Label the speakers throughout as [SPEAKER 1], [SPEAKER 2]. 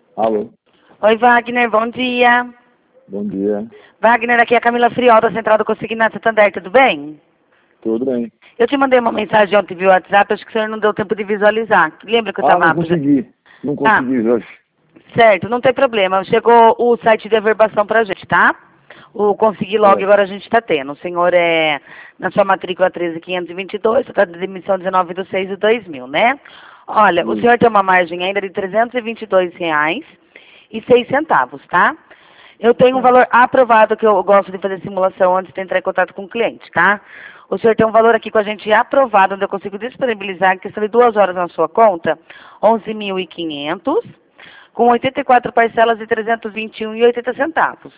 [SPEAKER 1] Alô?
[SPEAKER 2] Oi, Wagner, bom dia.
[SPEAKER 1] Bom dia.
[SPEAKER 2] Wagner, aqui é a Camila Friol, da Central do Consignado Santander, tudo bem?
[SPEAKER 1] Tudo bem?
[SPEAKER 2] Eu te mandei uma mensagem ontem via WhatsApp, acho que o senhor não deu tempo de visualizar. Lembra que eu estava...
[SPEAKER 1] Não consegui. Não consegui hoje.
[SPEAKER 2] Certo, não tem problema. Chegou o site de averbação pra gente, tá? O Consegui Log agora a gente está tendo. O senhor é na sua matrícula 13522, está de demissão 19/6/2000, né? Olha, o senhor tem uma margem ainda de R$ 322,06, tá? Eu tenho um valor aprovado, que eu gosto de fazer simulação antes de entrar em contato com o cliente, tá? O senhor tem um valor aqui com a gente aprovado, onde eu consigo disponibilizar, em questão de 2 horas na sua conta, 11.500, com 84 parcelas de R$ 321,80.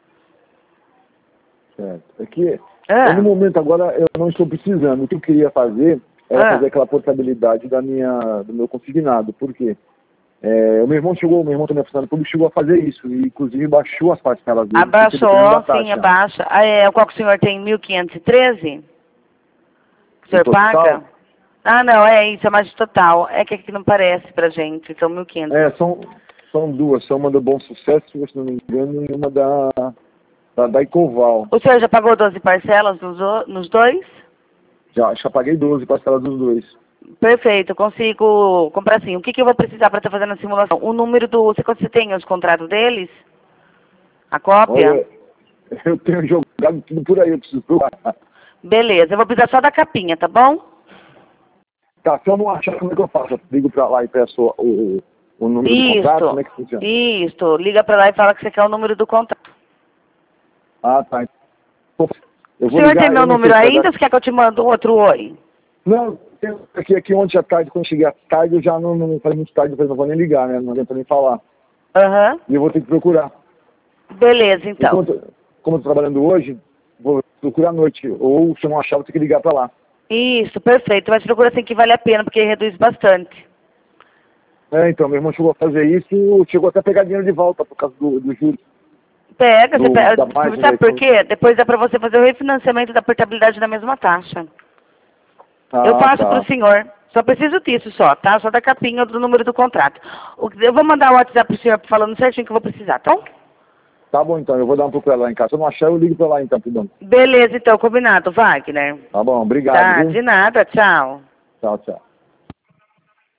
[SPEAKER 1] Certo. É que, no momento agora, eu não estou precisando. O que eu queria fazer era fazer aquela portabilidade do meu consignado. Por quê? O meu irmão também é funcionário público, chegou a fazer isso. E, inclusive, baixou as parcelas dele.
[SPEAKER 2] Abaixou, sim, abaixa. Qual que o senhor tem? 1.513? O senhor paga? Ah, não, isso, é mais de total. É que aqui não parece pra gente, são 1.500.
[SPEAKER 1] São duas. São uma do Bom Sucesso, se não me engano, e uma da Icoval.
[SPEAKER 2] O senhor já pagou 12 parcelas nos dois?
[SPEAKER 1] Já paguei 12 parcelas dos dois.
[SPEAKER 2] Perfeito, eu consigo comprar assim. O que eu vou precisar para estar fazendo a simulação? O número você tem os contratos deles? A cópia?
[SPEAKER 1] Olha, eu tenho jogado tudo por aí, eu preciso provar.
[SPEAKER 2] Beleza, eu vou precisar só da capinha, tá bom?
[SPEAKER 1] Tá, se eu não achar, como é que eu faço? Eu ligo pra lá e peço o número do contrato? Como é que funciona?
[SPEAKER 2] Isso, liga pra lá e fala que você quer o número do contrato.
[SPEAKER 1] Ah, tá.
[SPEAKER 2] O senhor tem meu número ainda ou você quer que eu te mando outro oi?
[SPEAKER 1] Não, aqui ontem à tarde, quando cheguei à tarde, eu já não falei muito tarde, depois não vou nem ligar, né? Não adianta nem falar. E eu vou ter que procurar.
[SPEAKER 2] Beleza, então.
[SPEAKER 1] Como eu tô trabalhando hoje, vou procurar à noite. Ou se eu não achar, vou ter que ligar pra lá.
[SPEAKER 2] Isso, perfeito. Mas procura assim que vale a pena, porque reduz bastante.
[SPEAKER 1] Então, meu irmão chegou a fazer isso, chegou até a pegar dinheiro de volta por causa do juros.
[SPEAKER 2] Você pega. Sabe por quê? Depois dá pra você fazer o refinanciamento da portabilidade da mesma taxa. Eu faço pro senhor. Só preciso disso só, tá? Só da capinha do número do contrato. Eu vou mandar o WhatsApp pro senhor falando certinho que eu vou precisar, tá bom?
[SPEAKER 1] Tá bom, então. Eu vou dar uma procurada lá em casa. Se eu não achar, eu ligo pra lá, então, Pidão.
[SPEAKER 2] Beleza, então. Combinado, Wagner.
[SPEAKER 1] Tá bom, obrigado.
[SPEAKER 2] Tá, de nada. Tchau.
[SPEAKER 1] Tchau, tchau.